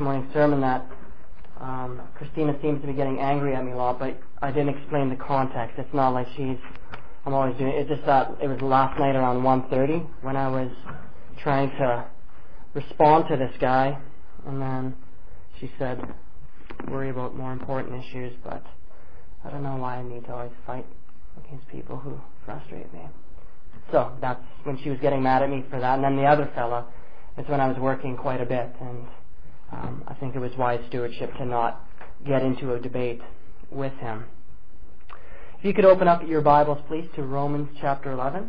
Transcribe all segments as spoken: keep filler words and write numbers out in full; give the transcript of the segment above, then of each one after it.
morning's sermon that um, Christina seems to be getting angry at me a lot, but I didn't explain the context. It's not like she's, I'm always doing it. It's just that it was last night around one thirty when I was trying to respond to this guy, and then she said, worry about more important issues, but I don't know why I need to always fight against people who frustrate me. So that's when she was getting mad at me for that. And then the other fella, it's when I was working quite a bit, and um, I think it was wise stewardship to not get into a debate with him. If you could open up your Bibles, please, to Romans chapter eleven.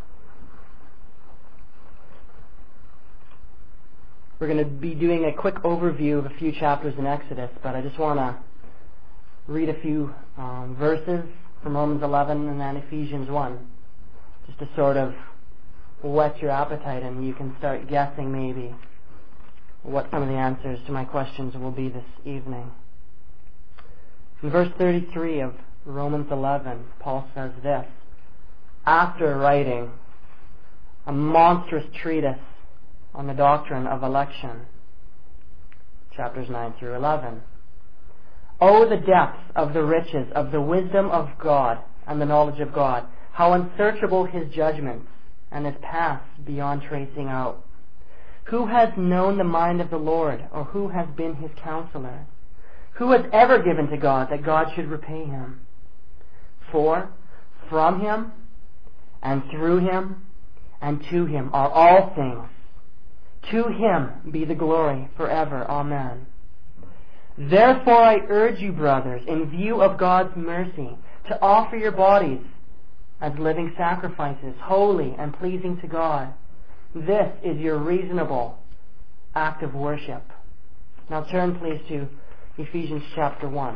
We're going to be doing a quick overview of a few chapters in Exodus, but I just want to read a few um, verses from Romans eleven and then Ephesians one, just to sort of whet your appetite, and you can start guessing maybe what some of the answers to my questions will be this evening. In verse thirty-three of Romans eleven, Paul says this, after writing a monstrous treatise on the doctrine of election, chapters nine through eleven. Oh, the depths of the riches of the wisdom of God and the knowledge of God, how unsearchable His judgments and His paths beyond tracing out. Who has known the mind of the Lord, or who has been His counselor? Who has ever given to God that God should repay him? For from Him and through Him and to Him are all things. To Him be the glory forever. Amen. Therefore I urge you, brothers, in view of God's mercy, to offer your bodies as living sacrifices, holy and pleasing to God. This is your reasonable act of worship. Now turn please to Ephesians chapter one.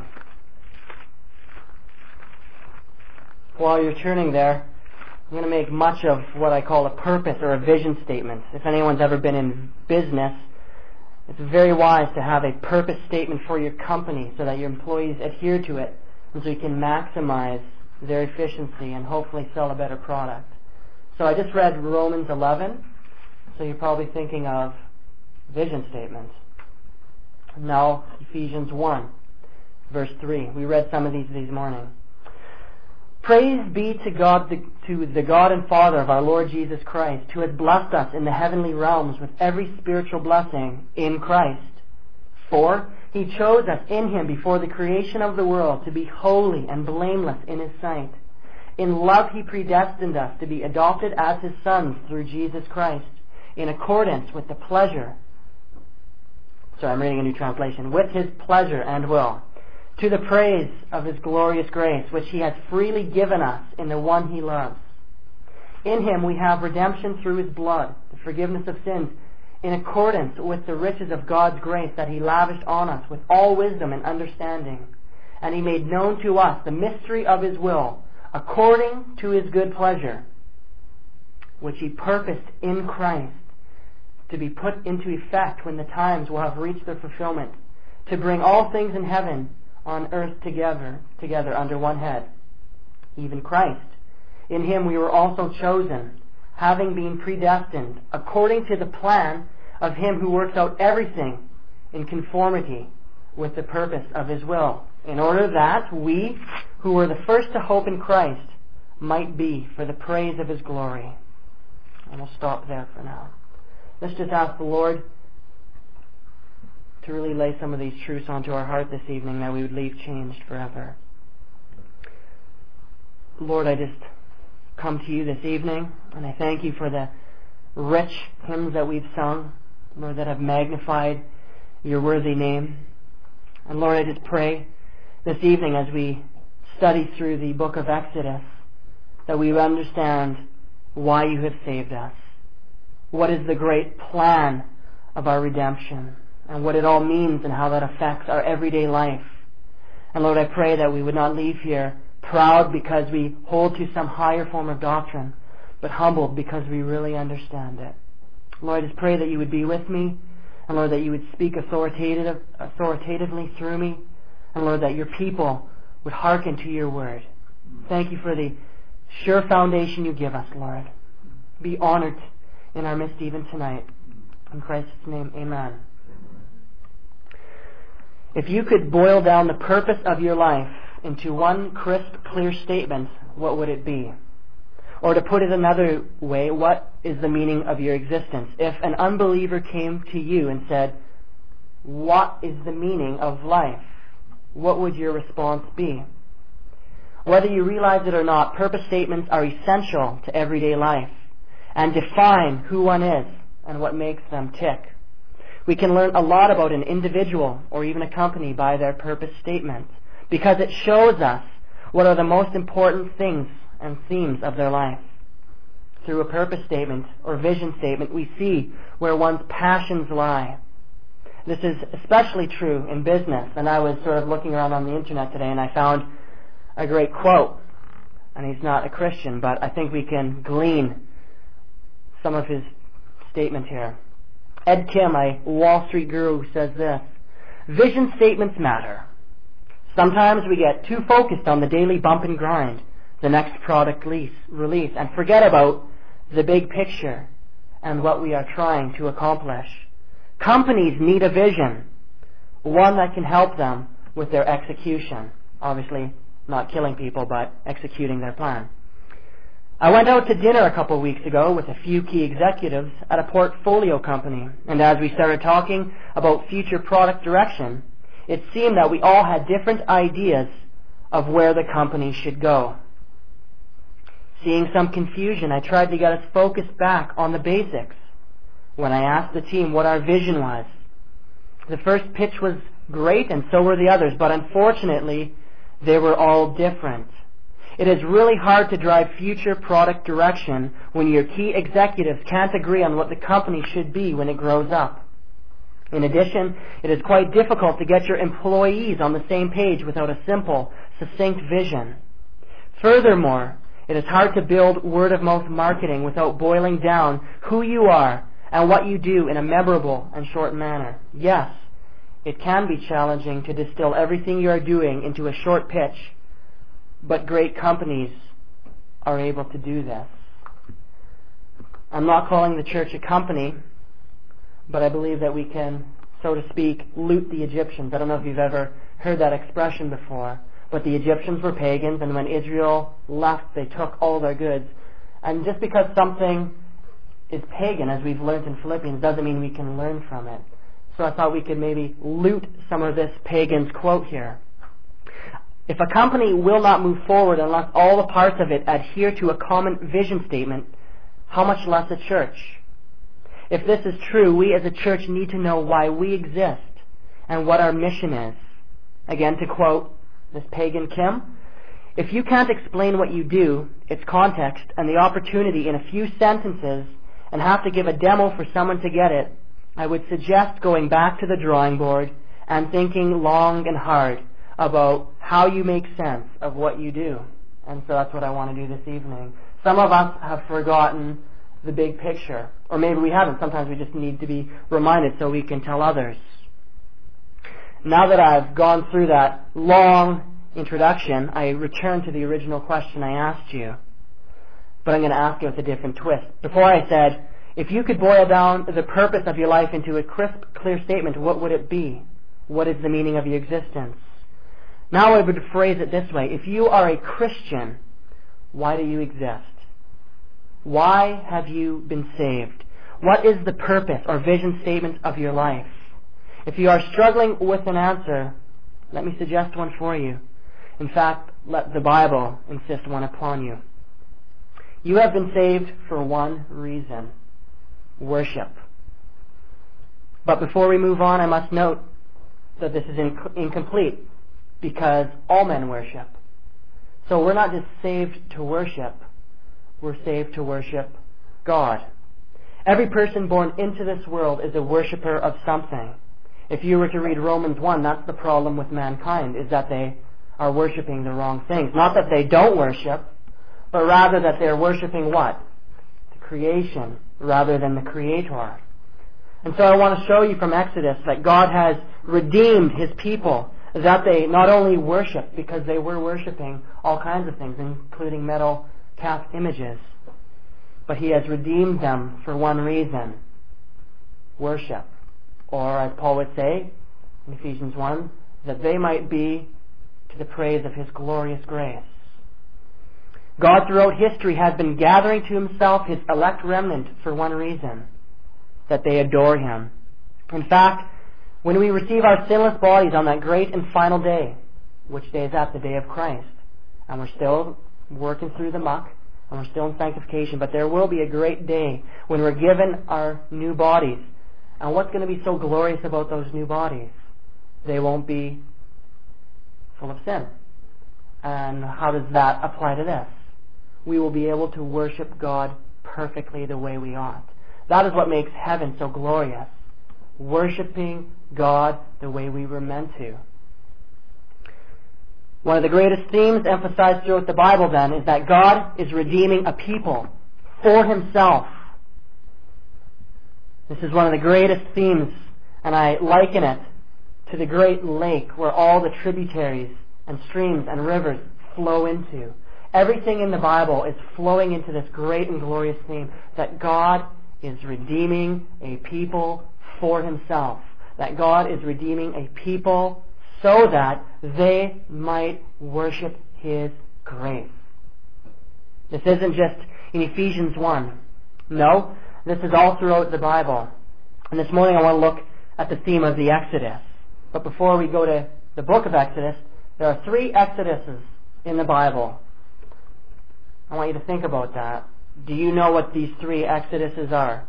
While you're turning there, I'm going to make much of what I call a purpose or a vision statement. If anyone's ever been in business, it's very wise to have a purpose statement for your company so that your employees adhere to it, and so you can maximize their efficiency and hopefully sell a better product. So I just read Romans eleven, so you're probably thinking of vision statements. Now Ephesians one, verse three. We read some of these this morning. Praise be to God, the, to the God and Father of our Lord Jesus Christ, who has blessed us in the heavenly realms with every spiritual blessing in Christ. For He chose us in Him before the creation of the world to be holy and blameless in His sight. In love He predestined us to be adopted as His sons through Jesus Christ, in accordance with the pleasure, sorry, I'm reading a new translation, with His pleasure and will, to the praise of His glorious grace, which He has freely given us in the one He loves. In Him we have redemption through His blood, the forgiveness of sins, in accordance with the riches of God's grace that He lavished on us with all wisdom and understanding. And He made known to us the mystery of His will, according to His good pleasure, which He purposed in Christ to be put into effect when the times will have reached their fulfillment, to bring all things in heaven on earth together, together under one head, even Christ. In Him we were also chosen, having been predestined, according to the plan of Him who works out everything in conformity with the purpose of His will, in order that we, who were the first to hope in Christ, might be for the praise of His glory. And we'll stop there for now. Let's just ask the Lord to really lay some of these truths onto our heart this evening, that we would leave changed forever. Lord, I just come to You this evening, and I thank You for the rich hymns that we've sung, Lord, that have magnified Your worthy name. And Lord, I just pray this evening as we study through the book of Exodus, that we understand why You have saved us, what is the great plan of our redemption, and what it all means and how that affects our everyday life. And Lord, I pray that we would not leave here proud because we hold to some higher form of doctrine, but humbled because we really understand it. Lord, I just pray that You would be with me, and Lord, that You would speak authoritative, authoritatively through me, and Lord, that Your people would hearken to Your word. Thank You for the sure foundation You give us, Lord. Be honored in our midst even tonight. In Christ's name, amen. If you could boil down the purpose of your life into one crisp, clear statement, what would it be? Or to put it another way, what is the meaning of your existence? If an unbeliever came to you and said, what is the meaning of life? What would your response be? Whether you realize it or not, purpose statements are essential to everyday life and define who one is and what makes them tick. We can learn a lot about an individual or even a company by their purpose statement because it shows us what are the most important things and themes of their life. Through a purpose statement or vision statement, we see where one's passions lie. This is especially true in business, and I was sort of looking around on the internet today and I found a great quote, and he's not a Christian, but I think we can glean some of his statement here. Ed Kim, a Wall Street guru, says this: vision statements matter. Sometimes we get too focused on the daily bump and grind, the next product lease, release, and forget about the big picture and what we are trying to accomplish. Companies need a vision, one that can help them with their execution. Obviously, not killing people, but executing their plan. I went out to dinner a couple of weeks ago with a few key executives at a portfolio company, and as we started talking about future product direction, it seemed that we all had different ideas of where the company should go. Seeing some confusion, I tried to get us focused back on the basics when I asked the team what our vision was. The first pitch was great, and so were the others, but unfortunately, they were all different. It is really hard to drive future product direction when your key executives can't agree on what the company should be when it grows up. In addition, it is quite difficult to get your employees on the same page without a simple, succinct vision. Furthermore, it is hard to build word-of-mouth marketing without boiling down who you are and what you do in a memorable and short manner. Yes, it can be challenging to distill everything you are doing into a short pitch, but great companies are able to do this. I'm not calling the church a company, but I believe that we can, so to speak, loot the Egyptians. I don't know if you've ever heard that expression before, but the Egyptians were pagans, and when Israel left, they took all their goods. And just because something is pagan, as we've learned in Philippians, doesn't mean we can learn from it. So I thought we could maybe loot some of this pagan's quote here. If a company will not move forward unless all the parts of it adhere to a common vision statement, how much less a church? If this is true, we as a church need to know why we exist and what our mission is. Again, to quote this pagan Kim, if you can't explain what you do, its context, and the opportunity in a few sentences, and have to give a demo for someone to get it, I would suggest going back to the drawing board and thinking long and hard about how you make sense of what you do. And so that's what I want to do this evening. Some of us have forgotten the big picture, or maybe we haven't. Sometimes we just need to be reminded so we can tell others. Now that I've gone through that long introduction, I return to the original question I asked you, but I'm going to ask it with a different twist. Before I said, if you could boil down the purpose of your life into a crisp, clear statement, what would it be? What is the meaning of your existence? Now I would phrase it this way. If you are a Christian, why do you exist? Why have you been saved? What is the purpose or vision statement of your life? If you are struggling with an answer, let me suggest one for you. In fact, let the Bible insist one upon you. You have been saved for one reason: worship. But before we move on, I must note that this is inc- incomplete because all men worship. So we're not just saved to worship, we're saved to worship God. Every person born into this world is a worshiper of something. If you were to read Romans one, that's the problem with mankind, is that they are worshiping the wrong things. Not that they don't worship, but rather that they're worshiping what? The creation rather than the Creator. And so I want to show you from Exodus that God has redeemed His people, that they not only worship, because they were worshiping all kinds of things, including metal calf images, but He has redeemed them for one reason: worship. Or as Paul would say in Ephesians one, that they might be to the praise of His glorious grace. God throughout history has been gathering to Himself His elect remnant for one reason, that they adore Him. In fact, when we receive our sinless bodies on that great and final day, which day is that? The day of Christ. And we're still working through the muck, and we're still in sanctification, but there will be a great day when we're given our new bodies. And what's going to be so glorious about those new bodies? They won't be full of sin. And how does that apply to this? We will be able to worship God perfectly the way we ought. That is what makes heaven so glorious. Worshipping God the way we were meant to. One of the greatest themes emphasized throughout the Bible then is that God is redeeming a people for Himself. This is one of the greatest themes, and I liken it to the great lake where all the tributaries and streams and rivers flow into. Everything in the Bible is flowing into this great and glorious theme that God is redeeming a people for Himself. That God is redeeming a people so that they might worship His grace. This isn't just in Ephesians one. No, this is all throughout the Bible. And this morning I want to look at the theme of the Exodus. But before we go to the book of Exodus, there are three Exoduses in the Bible. I want you to think about that. Do you know what these three Exoduses are?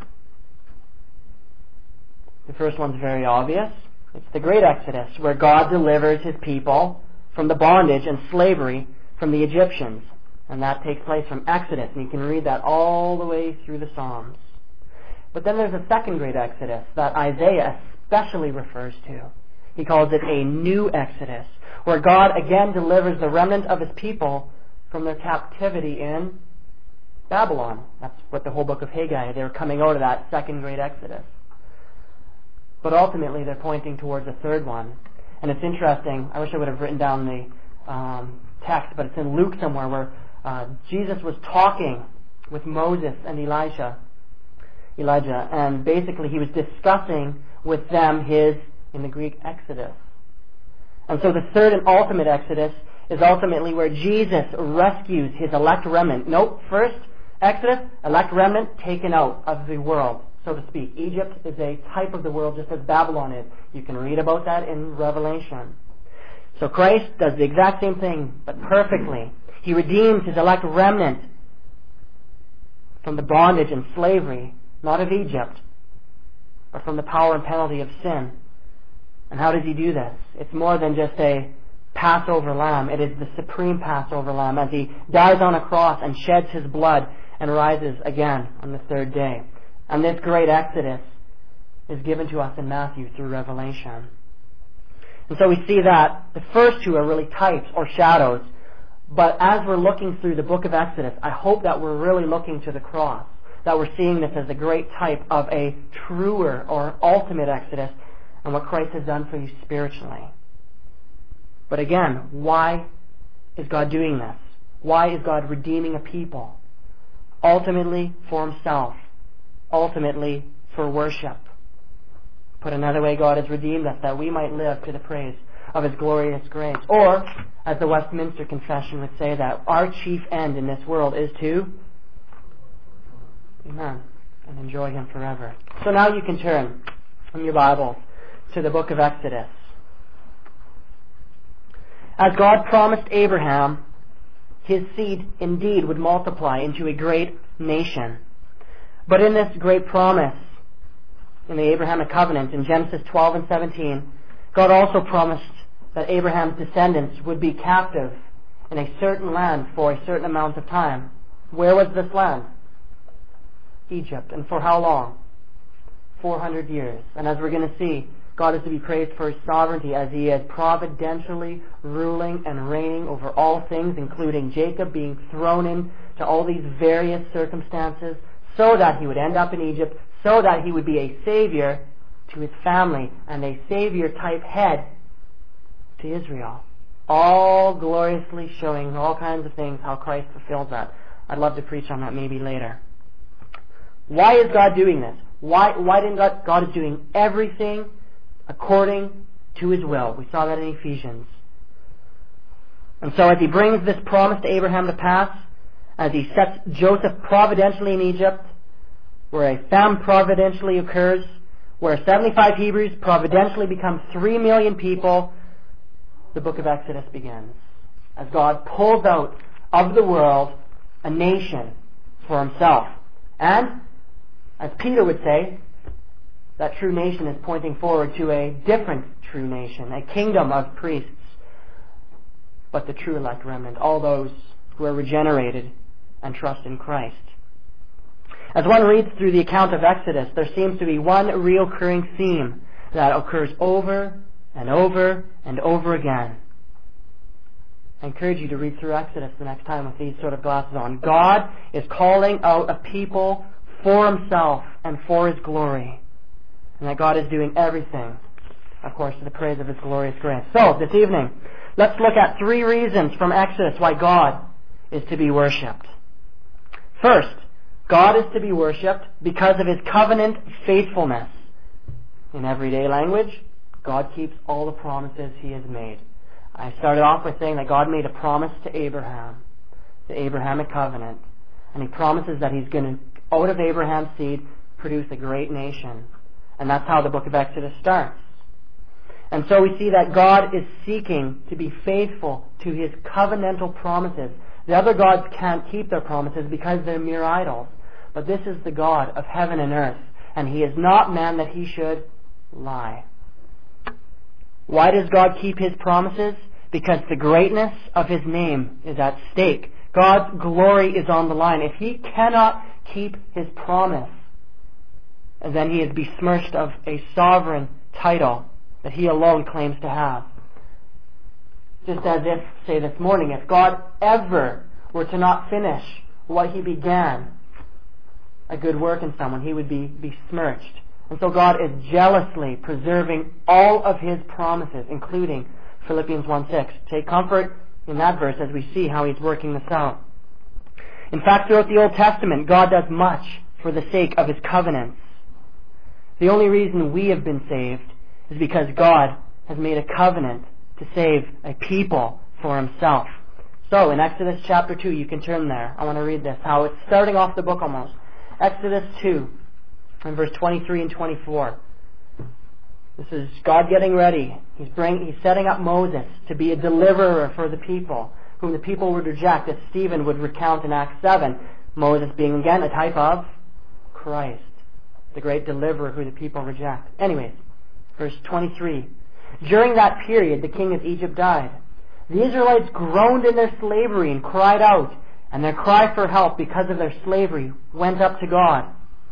The first one's very obvious. It's the Great Exodus, where God delivers His people from the bondage and slavery from the Egyptians. And that takes place from Exodus, and you can read that all the way through the Psalms. But then there's a second Great Exodus that Isaiah especially refers to. He calls it a new Exodus, where God again delivers the remnant of His people from their captivity in Babylon. That's what the whole book of Haggai, they were coming out of that second Great Exodus. But ultimately, they're pointing towards a third one. And it's interesting. I wish I would have written down the um, text, but it's in Luke somewhere where uh, Jesus was talking with Moses and Elijah. Elijah, and basically he was discussing with them his, in the Greek, Exodus. And so the third and ultimate Exodus is ultimately where Jesus rescues His elect remnant. Nope, first Exodus, elect remnant taken out of the world, so to speak. Egypt is a type of the world just as Babylon is. You can read about that in Revelation. So Christ does the exact same thing, but perfectly. He redeems His elect remnant from the bondage and slavery, not of Egypt, but from the power and penalty of sin. And how does He do this? It's more than just a Passover lamb. It is the supreme Passover lamb as He dies on a cross and sheds His blood and rises again on the third day. And this great Exodus is given to us in Matthew through Revelation. And so we see that the first two are really types or shadows. But as we're looking through the book of Exodus, I hope that we're really looking to the cross. That we're seeing this as a great type of a truer or ultimate Exodus and what Christ has done for you spiritually. But again, why is God doing this? Why is God redeeming a people? Ultimately for Himself. Ultimately for worship. Put another way, God has redeemed us that we might live to the praise of His glorious grace. Or, as the Westminster Confession would say, that our chief end in this world is to, amen, and enjoy Him forever. So now you can turn in your Bible to the book of Exodus. As God promised Abraham, his seed indeed would multiply into a great nation. But in this great promise, in the Abrahamic covenant, in Genesis twelve and seventeen, God also promised that Abraham's descendants would be captive in a certain land for a certain amount of time. Where was this land? Egypt. And for how long? four hundred years. And as we're going to see, God is to be praised for His sovereignty as He is providentially ruling and reigning over all things, including Jacob being thrown into all these various circumstances so that he would end up in Egypt, so that he would be a savior to his family and a savior-type head to Israel. All gloriously showing all kinds of things how Christ fulfilled that. I'd love to preach on that maybe later. Why is God doing this? Why, why didn't God, God is doing everything according to His will. We saw that in Ephesians. And so as He brings this promise to Abraham to pass, as He sets Joseph providentially in Egypt, where a famine providentially occurs, where seventy-five Hebrews providentially become three million people, the book of Exodus begins. As God pulls out of the world a nation for Himself. And, as Peter would say, that true nation is pointing forward to a different true nation, a kingdom of priests, but the true elect remnant, all those who are regenerated and trust in Christ. As one reads through the account of Exodus, there seems to be one recurring theme that occurs over and over and over again. I encourage you to read through Exodus the next time with these sort of glasses on. God is calling out a people for Himself and for His glory. And that God is doing everything, of course, to the praise of His glorious grace. So, this evening, let's look at three reasons from Exodus why God is to be worshipped. First, God is to be worshipped because of His covenant faithfulness. In everyday language, God keeps all the promises He has made. I started off by saying that God made a promise to Abraham, the Abrahamic covenant. And He promises that He's going to, out of Abraham's seed, produce a great nation. And that's how the book of Exodus starts. And so we see that God is seeking to be faithful to His covenantal promises. The other gods can't keep their promises because they're mere idols. But this is the God of heaven and earth. And He is not man that He should lie. Why does God keep His promises? Because the greatness of His name is at stake. God's glory is on the line. If He cannot keep His promise, then He is besmirched of a sovereign title that He alone claims to have. Just as if, say this morning, if God ever were to not finish what He began, a good work in someone, He would be besmirched. And so God is jealously preserving all of His promises, including Philippians one six. Take comfort in that verse as we see how He's working this out. In fact, throughout the Old Testament, God does much for the sake of His covenants. The only reason we have been saved is because God has made a covenant to save a people for Himself. So, in Exodus chapter two, you can turn there. I want to read this, how it's starting off the book almost. Exodus two, in verse twenty-three and twenty-four. This is God getting ready. He's bring, He's setting up Moses to be a deliverer for the people, whom the people would reject, as Stephen would recount in Acts seven. Moses being again a type of Christ, the great deliverer who the people reject. Anyways, verse twenty-three. During that period, the king of Egypt died. The Israelites groaned in their slavery and cried out, and their cry for help because of their slavery went up to God.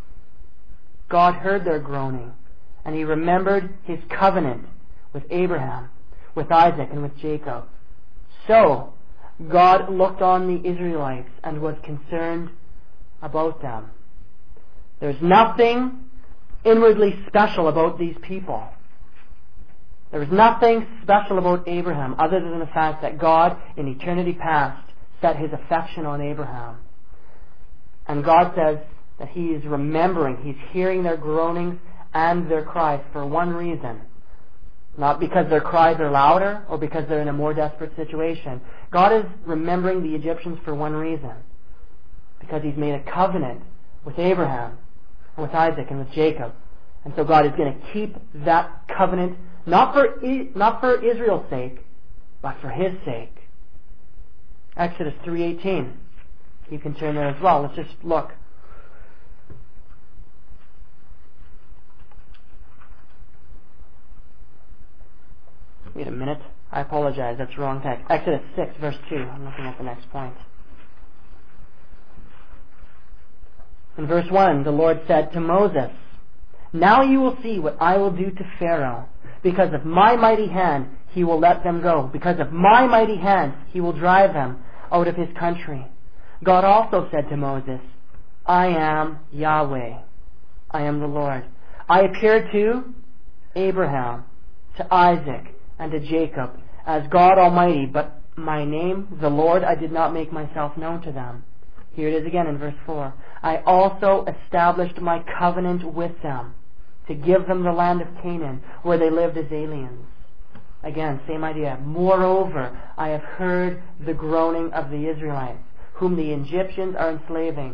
God heard their groaning, and He remembered His covenant with Abraham, with Isaac, and with Jacob. So, God looked on the Israelites and was concerned about them. There's nothing inwardly special about these people. There was nothing special about Abraham other than the fact that God, in eternity past, set His affection on Abraham. And God says that He is remembering, He's hearing their groanings and their cries for one reason. Not because their cries are louder or because they're in a more desperate situation. God is remembering the Egyptians for one reason. Because He's made a covenant with Abraham and with Isaac and with Jacob. And so God is going to keep that covenant not for not for Israel's sake, but for His sake. Exodus three eighteen. You can turn there as well. Let's just look. Wait a minute. I apologize. That's the wrong text. Exodus six, verse two. I'm looking at the next point. In verse one, the Lord said to Moses, "Now you will see what I will do to Pharaoh. Because of my mighty hand, he will let them go. Because of my mighty hand, he will drive them out of his country." God also said to Moses, "I am Yahweh. I am the Lord. I appeared to Abraham, to Isaac, and to Jacob as God Almighty, but my name, the Lord, I did not make myself known to them." Here it is again in verse four. "I also established my covenant with them, to give them the land of Canaan, where they lived as aliens." Again, same idea. Moreover, I have heard the groaning of the Israelites, whom the Egyptians are enslaving,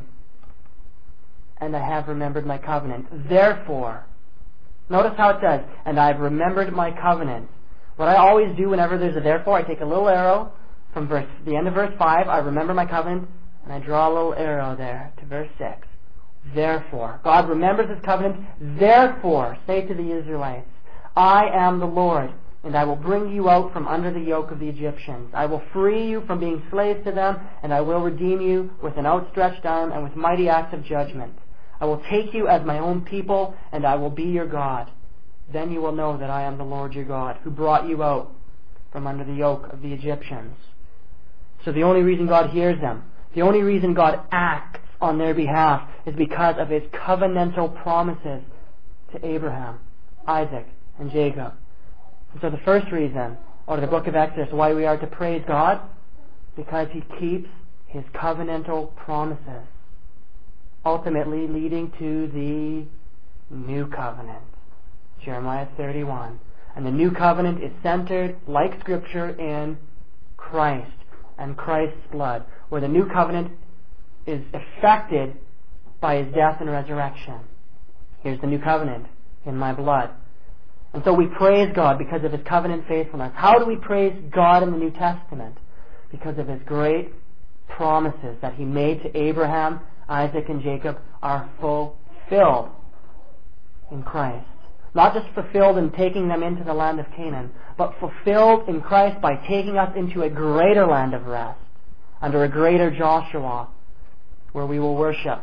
and I have remembered my covenant. Therefore, notice how it says, and I have remembered my covenant. What I always do whenever there's a therefore, I take a little arrow from verse, the end of verse five, I remember my covenant, and I draw a little arrow there to verse six. Therefore, God remembers His covenant. Therefore, say to the Israelites, I am the Lord, and I will bring you out from under the yoke of the Egyptians. I will free you from being slaves to them, and I will redeem you with an outstretched arm and with mighty acts of judgment. I will take you as my own people, and I will be your God. Then you will know that I am the Lord your God, who brought you out from under the yoke of the Egyptians. So the only reason God hears them, the only reason God acts on their behalf, is because of His covenantal promises to Abraham, Isaac, and Jacob. And so the first reason, out of the book of Exodus, why we are to praise God, because He keeps His covenantal promises, ultimately leading to the new covenant. Jeremiah thirty-one. And the new covenant is centered, like Scripture, in Christ and Christ's blood, where the new covenant is affected by His death and resurrection. Here's the new covenant in my blood. And so we praise God because of His covenant faithfulness. How do we praise God in the New Testament? Because of His great promises that He made to Abraham, Isaac, and Jacob are fulfilled in Christ. Not just fulfilled in taking them into the land of Canaan, but fulfilled in Christ by taking us into a greater land of rest, under a greater Joshua, where we will worship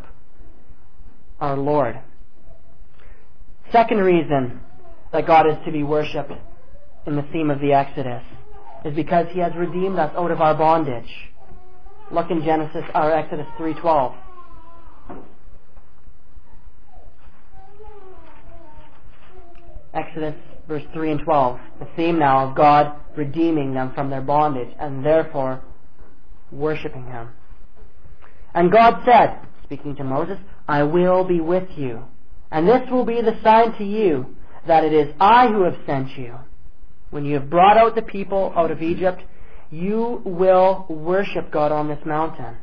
our Lord. Second reason that God is to be worshipped in the theme of the Exodus is because He has redeemed us out of our bondage. Look in Genesis or Exodus three twelve. Exodus verse three and twelve. The theme now of God redeeming them from their bondage and therefore worshipping Him. And God said, speaking to Moses, I will be with you, and this will be the sign to you that it is I who have sent you. When you have brought out the people out of Egypt, you will worship God on this mountain.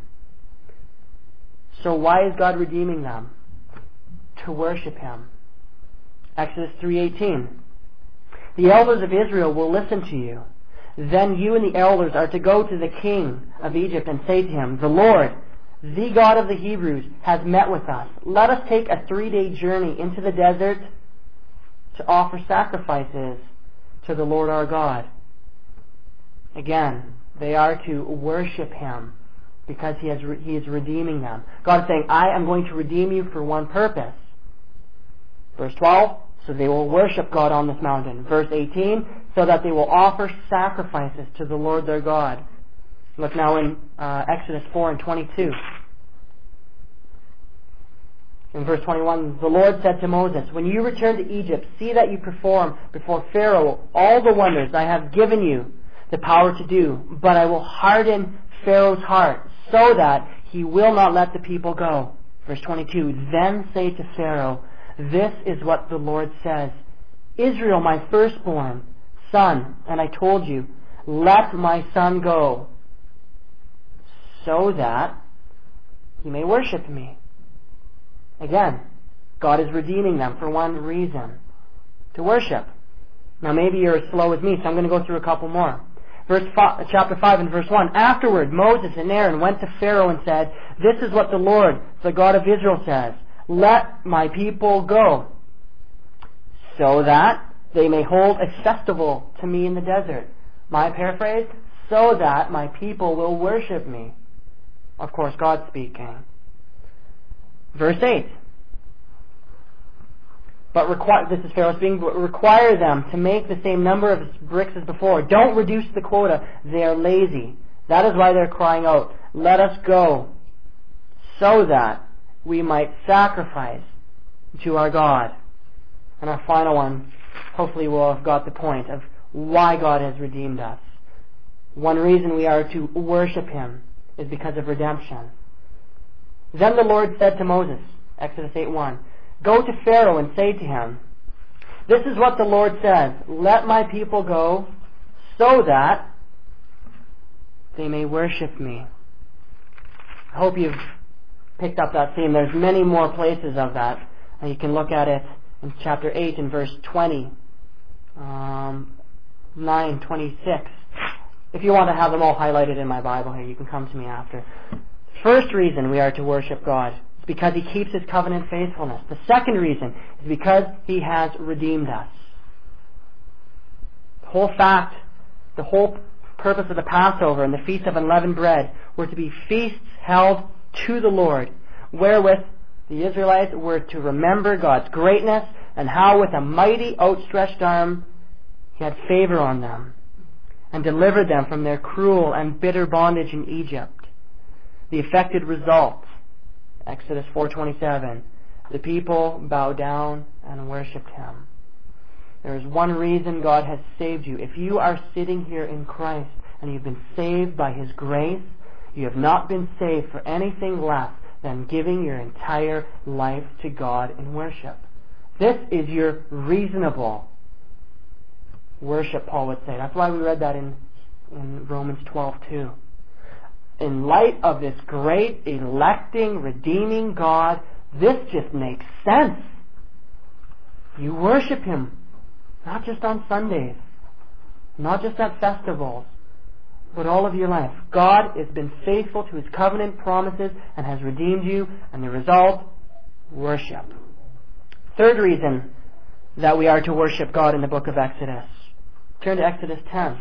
So why is God redeeming them? To worship Him. Exodus three eighteen. The elders of Israel will listen to you. Then you and the elders are to go to the king of Egypt and say to him, the Lord, the God of the Hebrews, has met with us. Let us take a three-day journey into the desert to offer sacrifices to the Lord our God. Again, they are to worship Him because He, has re- he is redeeming them. God is saying, I am going to redeem you for one purpose. Verse twelve, so they will worship God on this mountain. Verse eighteen, so that they will offer sacrifices to the Lord their God. Look now in uh, Exodus four and twenty-two. In verse twenty-one, the Lord said to Moses, when you return to Egypt, see that you perform before Pharaoh all the wonders I have given you the power to do, but I will harden Pharaoh's heart so that he will not let the people go. Verse twenty-two, then say to Pharaoh, this is what the Lord says, Israel, my firstborn son, and I told you, let my son go, so that he may worship me. Again, God is redeeming them for one reason, to worship. Now maybe you're as slow as me, so I'm going to go through a couple more. Verse five, chapter five and verse one. Afterward, Moses and Aaron went to Pharaoh and said, this is what the Lord, the God of Israel, says, let my people go, so that they may hold a festival to me in the desert. My paraphrase, so that my people will worship me. Of course, God speaking. Verse eight. But require, this is Pharaoh speaking, but require them to make the same number of bricks as before. Don't reduce the quota. They are lazy. That is why they're crying out, let us go, so that we might sacrifice to our God. And our final one, hopefully we'll have got the point of why God has redeemed us. One reason we are to worship Him is because of redemption. Then the Lord said to Moses, Exodus eight one, go to Pharaoh and say to him, this is what the Lord says, let my people go so that they may worship me. I hope you've picked up that theme. There's many more places of that. And you can look at it in chapter eight in verse twenty, um, nine, twenty-six. If you want to have them all highlighted in my Bible here, you can come to me after. First reason we are to worship God is because He keeps His covenant faithfulness. The second reason is because He has redeemed us. The whole fact, the whole purpose of the Passover and the Feast of Unleavened Bread were to be feasts held to the Lord, wherewith the Israelites were to remember God's greatness and how with a mighty outstretched arm He had favor on them and delivered them from their cruel and bitter bondage in Egypt. The effected result, Exodus four twenty-seven, the people bowed down and worshipped Him. There is one reason God has saved you. If you are sitting here in Christ and you've been saved by His grace, you have not been saved for anything less than giving your entire life to God in worship. This is your reasonable worship, Paul would say. That's why we read that in, in Romans twelve two. In light of this great, electing, redeeming God, this just makes sense. You worship Him, not just on Sundays, not just at festivals, but all of your life. God has been faithful to His covenant promises and has redeemed you, and the result, worship. Third reason that we are to worship God in the book of Exodus. Turn to Exodus ten.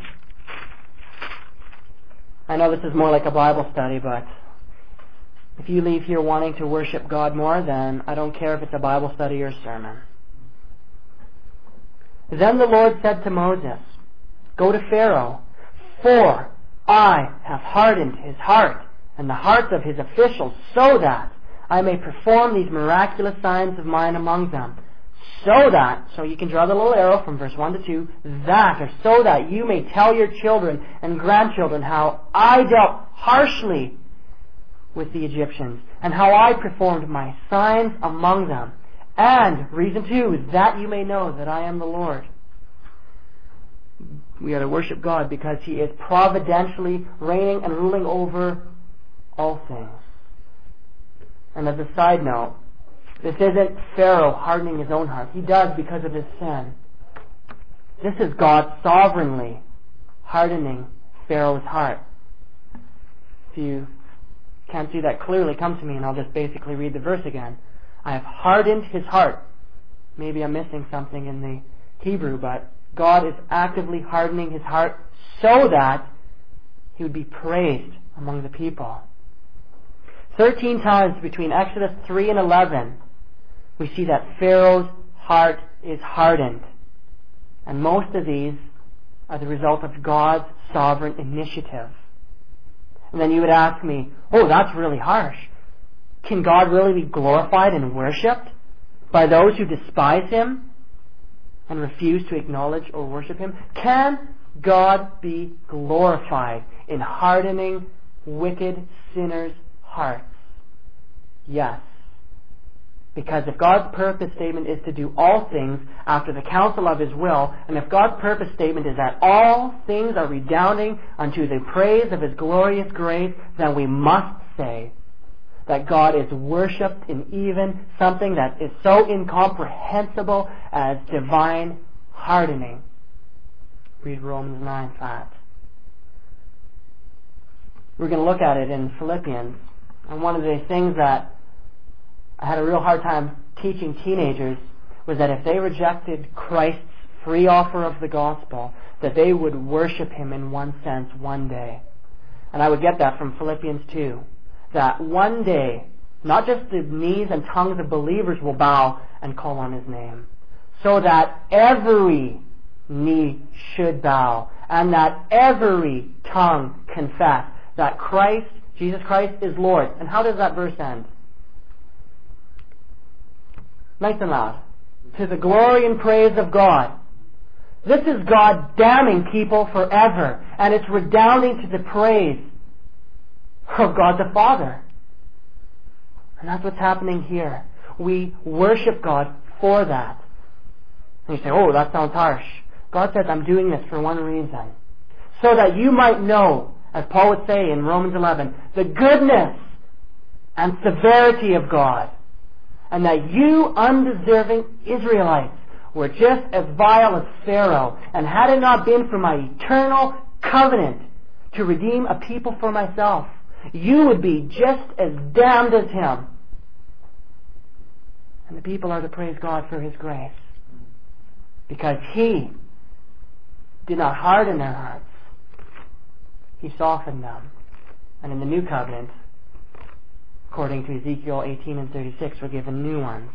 I know this is more like a Bible study, but if you leave here wanting to worship God more, then I don't care if it's a Bible study or a sermon. Then the Lord said to Moses, "Go to Pharaoh, for I have hardened his heart and the hearts of his officials, so that I may perform these miraculous signs of mine among them. So that," so you can draw the little arrow from verse one to two, that, or so that you may tell your children and grandchildren how I dealt harshly with the Egyptians, and how I performed my signs among them. And, reason two, that you may know that I am the Lord. We are to worship God because He is providentially reigning and ruling over all things. And as a side note, this isn't Pharaoh hardening his own heart. He does because of his sin. This is God sovereignly hardening Pharaoh's heart. If you can't see that clearly, come to me and I'll just basically read the verse again. I have hardened his heart. Maybe I'm missing something in the Hebrew, but God is actively hardening his heart so that he would be praised among the people. Thirteen times between Exodus three and eleven, we see that Pharaoh's heart is hardened. And most of these are the result of God's sovereign initiative. And then you would ask me, oh, that's really harsh. Can God really be glorified and worshipped by those who despise Him and refuse to acknowledge or worship Him? Can God be glorified in hardening wicked sinners' hearts? Yes. Because if God's purpose statement is to do all things after the counsel of His will, and if God's purpose statement is that all things are redounding unto the praise of His glorious grace, then we must say that God is worshipped in even something that is so incomprehensible as divine hardening. Read Romans nine five. We're going to look at it in Philippians. And one of the things that I had a real hard time teaching teenagers was that if they rejected Christ's free offer of the gospel, that they would worship Him in one sense one day. And I would get that from Philippians two. That one day, not just the knees and tongues of believers will bow and call on His name, so that every knee should bow and that every tongue confess that Christ, Jesus Christ, is Lord. And how does that verse end? Nice and loud. To the glory and praise of God. This is God damning people forever, and it's redounding to the praise of God the Father. And that's what's happening here. We worship God for that. And you say, oh, that sounds harsh. God says, I'm doing this for one reason. so that you might know, as Paul would say in Romans eleven, the goodness and severity of God, and that you undeserving Israelites were just as vile as Pharaoh, and had it not been for my eternal covenant to redeem a people for myself, you would be just as damned as him. And the people are to praise God for His grace, because He did not harden their hearts. He softened them. And in the new covenant, according to Ezekiel eighteen and thirty-six, we're given new ones.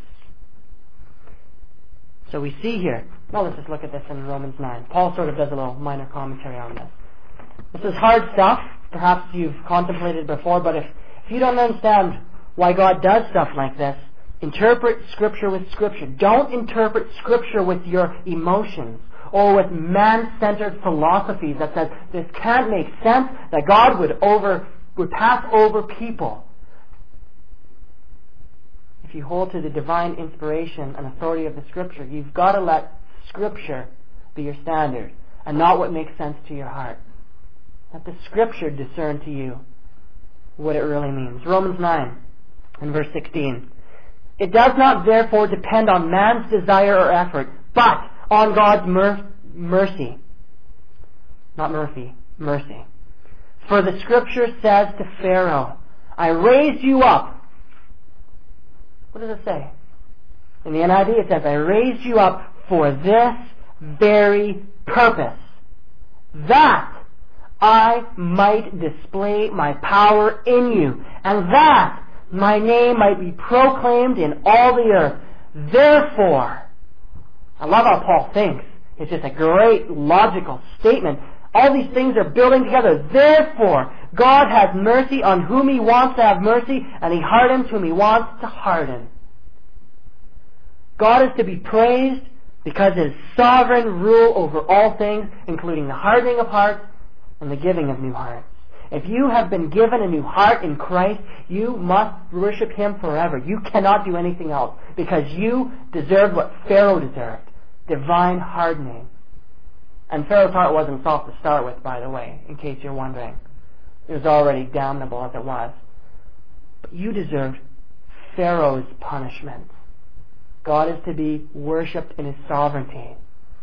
So we see here, well, let's just look at this in Romans nine. Paul sort of does a little minor commentary on this. This is hard stuff. Perhaps you've contemplated before, but if, if you don't understand why God does stuff like this, interpret Scripture with Scripture. Don't interpret Scripture with your emotions or with man-centered philosophies that says this can't make sense, that God would over would pass over people. If you hold to the divine inspiration and authority of the Scripture, you've got to let Scripture be your standard and not what makes sense to your heart. Let the Scripture discern to you what it really means. Romans nine and verse sixteen. It does not therefore depend on man's desire or effort, but on God's mer- mercy. Not Murphy, mercy. For the Scripture says to Pharaoh, I raised you up. What does it say? In the N I V it says, I raised you up for this very purpose, that I might display my power in you, and that my name might be proclaimed in all the earth. Therefore, I love how Paul thinks. It's just a great logical statement. All these things are building together. Therefore, God has mercy on whom He wants to have mercy, and He hardens whom He wants to harden. God is to be praised because His sovereign rule over all things, including the hardening of hearts and the giving of new hearts. If you have been given a new heart in Christ, you must worship Him forever. You cannot do anything else, because you deserve what Pharaoh deserved, divine hardening. And Pharaoh's heart wasn't soft to start with, by the way, in case you're wondering. It was already damnable as it was. But you deserved Pharaoh's punishment. God is to be worshipped in His sovereignty.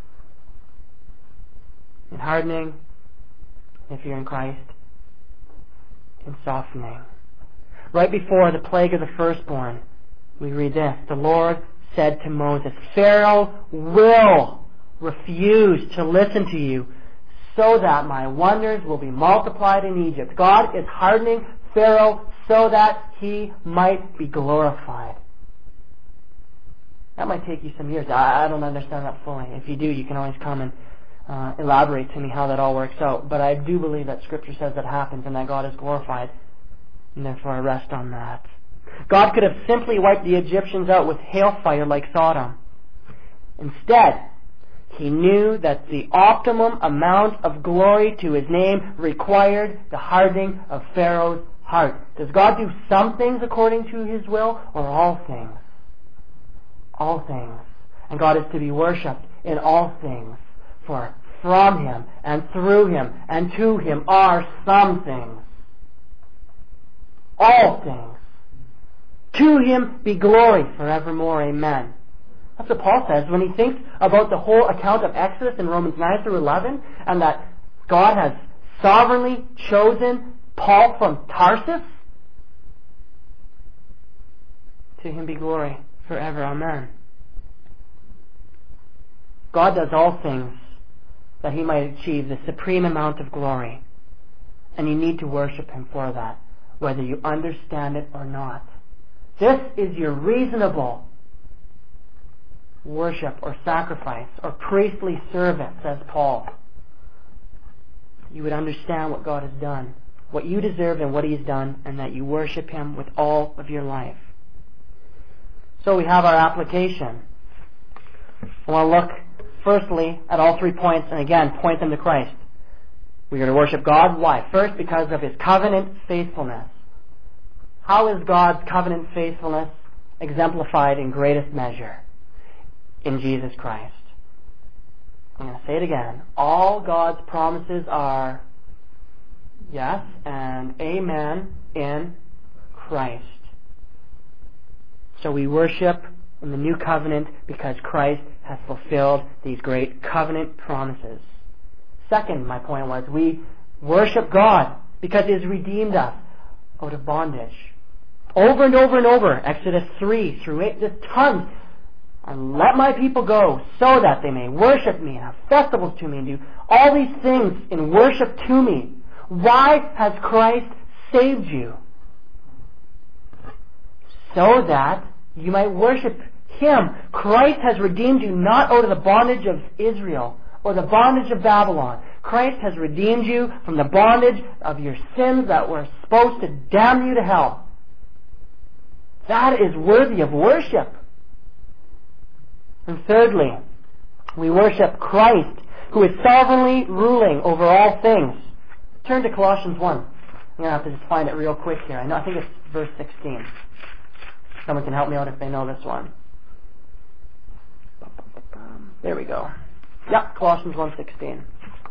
In hardening, if you're in Christ, in softening. Right before the plague of the firstborn, we read this. The Lord said to Moses, Pharaoh will refuse to listen to you, so that my wonders will be multiplied in Egypt. God is hardening Pharaoh so that he might be glorified. That might take you some years. I, I don't understand that fully. If you do, you can always come and uh, elaborate to me how that all works out. But I do believe that Scripture says that happens and that God is glorified. And therefore I rest on that. God could have simply wiped the Egyptians out with hailfire like Sodom. Instead, He knew that the optimum amount of glory to His name required the hardening of Pharaoh's heart. Does God do some things according to His will, or all things? All things. And God is to be worshipped in all things. For from Him and through Him and to Him are some things. All things. To Him be glory forevermore. Amen. That's what Paul says when he thinks about the whole account of Exodus in Romans nine through eleven, and that God has sovereignly chosen Paul from Tarsus. To Him be glory forever. Amen. God does all things that He might achieve the supreme amount of glory. And you need to worship Him for that, whether you understand it or not. This is your reasonable worship or sacrifice or priestly service, says Paul. You would understand what God has done, what you deserve and what He has done, and that you worship Him with all of your life. So we have our application. I want to look firstly at all three points, and again, point them to Christ. We are to worship God. Why? First, because of His covenant faithfulness. How is God's covenant faithfulness exemplified in greatest measure? In Jesus Christ. I'm going to say it again. All God's promises are yes and amen in Christ. So we worship in the new covenant because Christ has fulfilled these great covenant promises. Second, my point was, we worship God because He has redeemed us out of bondage. Over and over and over, Exodus three through eight, there's tons. And let my people go so that they may worship me and have festivals to me and do all these things in worship to me. Why has Christ saved you? So that you might worship Him. Christ has redeemed you not out of the bondage of Israel or the bondage of Babylon. Christ has redeemed you from the bondage of your sins that were supposed to damn you to hell. That is worthy of worship. And thirdly, we worship Christ, who is sovereignly ruling over all things. Turn to Colossians one. I'm going to have to just find it real quick here. I know, I think it's verse sixteen. Someone can help me out if they know this one. There we go. Yep, Colossians one sixteen.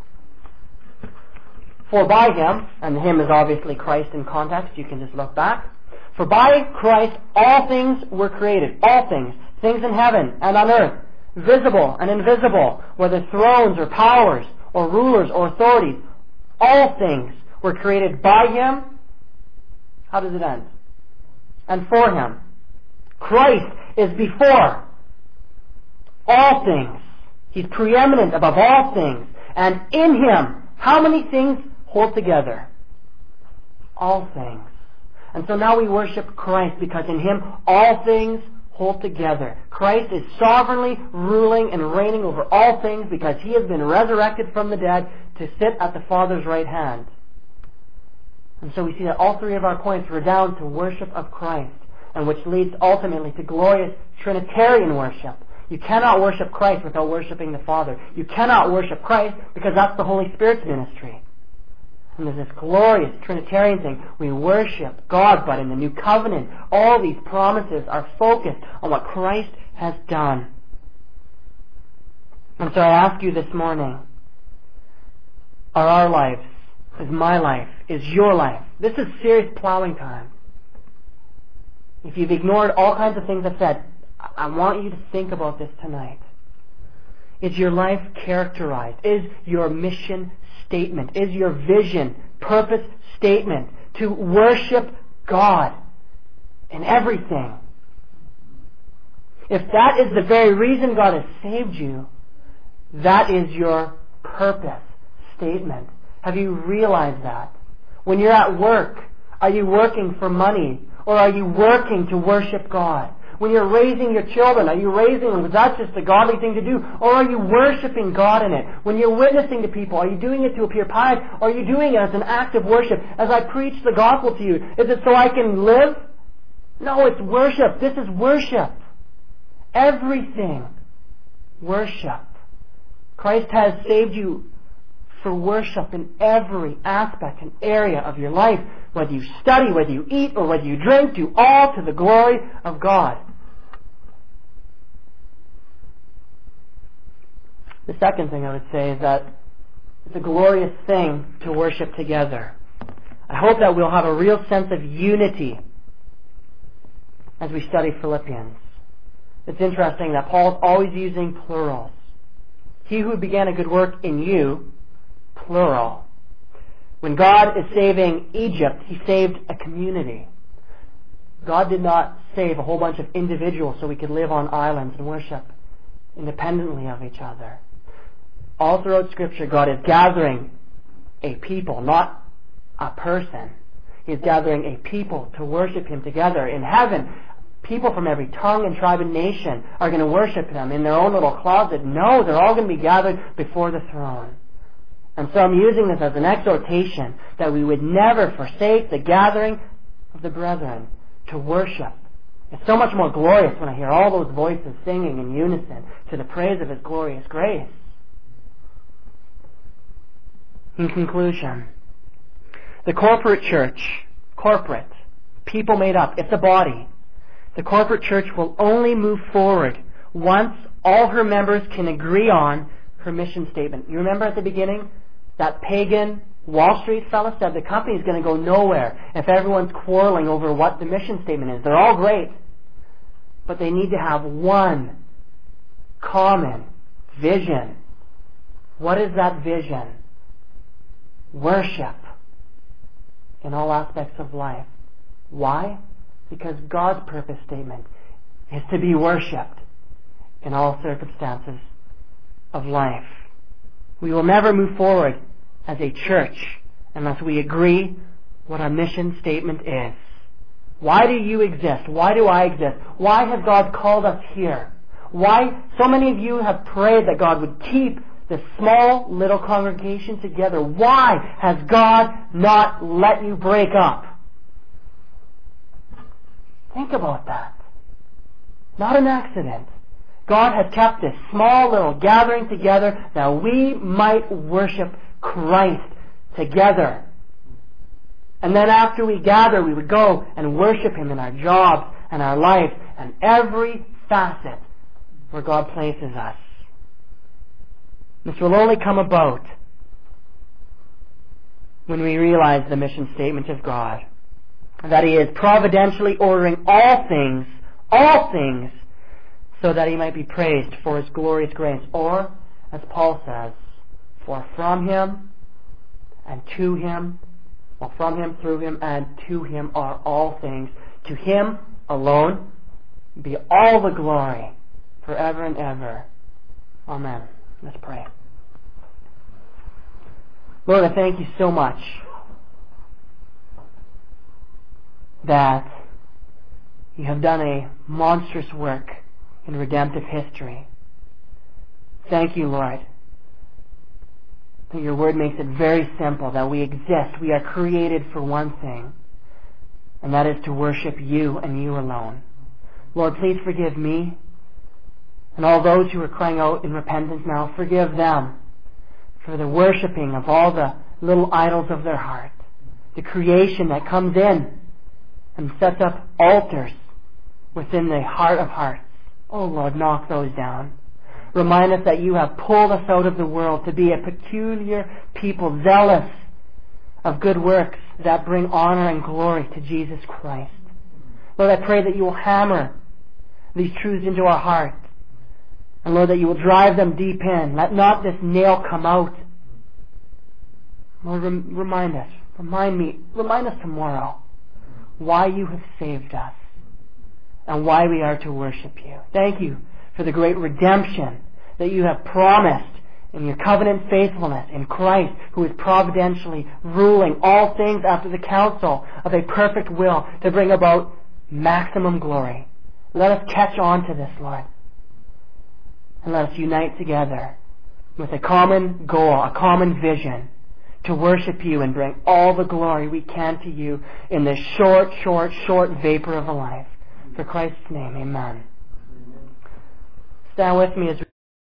For by Him, and Him is obviously Christ in context, you can just look back. For by Christ all things were created. All things. Things in heaven and on earth. Visible and invisible. Whether thrones or powers or rulers or authorities. All things were created by Him. How does it end? And for Him. Christ is before all things. He's preeminent above all things. And in Him, how many things hold together? All things. And so now we worship Christ because in Him all things hold together. Christ is sovereignly ruling and reigning over all things because He has been resurrected from the dead to sit at the Father's right hand. And so we see that all three of our points redound to worship of Christ, and which leads ultimately to glorious Trinitarian worship. You cannot worship Christ without worshiping the Father. You cannot worship Christ because that's the Holy Spirit's ministry. And there's this glorious Trinitarian thing. We worship God, but in the new covenant, all these promises are focused on what Christ has done. And so I ask you this morning, are our lives, is my life, is your life, this is serious plowing time. If you've ignored all kinds of things I've said, I want you to think about this tonight. Is your life characterized? Is your mission statement? Is your vision, purpose statement to worship God in everything? If that is the very reason God has saved you, that is your purpose statement. Have you realized that? When you're at work, are you working for money or are you working to worship God? When you're raising your children, are you raising them because that's just the godly thing to do? Or are you worshiping God in it? When you're witnessing to people, are you doing it to appear pious? Or are you doing it as an act of worship? As I preach the gospel to you, is it so I can live? No, it's worship. This is worship. Everything. Worship. Christ has saved you for worship in every aspect and area of your life. Whether you study, whether you eat, or whether you drink, do all to the glory of God. The second thing I would say is that it's a glorious thing to worship together. I hope that we'll have a real sense of unity as we study Philippians. It's interesting that Paul's always using plurals. He who began a good work in you, plural. When God is saving Egypt, He saved a community. God did not save a whole bunch of individuals so we could live on islands and worship independently of each other. All throughout Scripture, God is gathering a people, not a person. He is gathering a people to worship Him together. In heaven, people from every tongue and tribe and nation are going to worship Him in their own little closet. No, they're all going to be gathered before the throne. And so I'm using this as an exhortation that we would never forsake the gathering of the brethren to worship. It's so much more glorious when I hear all those voices singing in unison to the praise of His glorious grace. In conclusion, the corporate church, corporate, people made up, it's a body. The corporate church will only move forward once all her members can agree on her mission statement. You remember at the beginning, that pagan Wall Street fella said the company is going to go nowhere if everyone's quarreling over what the mission statement is. They're all great, but they need to have one common vision. What is that vision? Worship in all aspects of life. Why? Because God's purpose statement is to be worshipped in all circumstances of life. We will never move forward as a church unless we agree what our mission statement is. Why do you exist? Why do I exist? Why has God called us here? Why so many of you have prayed that God would keep this small little congregation together? Why has God not let you break up? Think about that. Not an accident. God has kept this small little gathering together that we might worship Christ together. And then after we gather, we would go and worship Him in our jobs and our life and every facet where God places us. This will only come about when we realize the mission statement of God, that He is providentially ordering all things, all things, so that He might be praised for His glorious grace. Or, as Paul says, for from Him and to Him, well, from Him, through Him, and to Him are all things. To Him alone be all the glory forever and ever. Amen. Let's pray. Lord, I thank You so much that You have done a monstrous work in redemptive history. Thank You, Lord, that Your Word makes it very simple, that we exist. We are created for one thing, and that is to worship You and You alone. Lord, please forgive me and all those who are crying out in repentance now. Forgive them for the worshipping of all the little idols of their heart, the creation that comes in and sets up altars within the heart of hearts. Oh Lord, knock those down. Remind us that You have pulled us out of the world to be a peculiar people, zealous of good works that bring honor and glory to Jesus Christ. Lord, I pray that You will hammer these truths into our heart. And Lord, that You will drive them deep in. Let not this nail come out. Lord, rem- remind us, remind me, remind us tomorrow why You have saved us and why we are to worship You. Thank You for the great redemption that You have promised in Your covenant faithfulness in Christ, who is providentially ruling all things after the counsel of a perfect will to bring about maximum glory. Let us catch on to this, Lord. And let us unite together with a common goal, a common vision, to worship You and bring all the glory we can to You in this short, short, short vapor of a life. For Christ's name, amen. Stand with me as we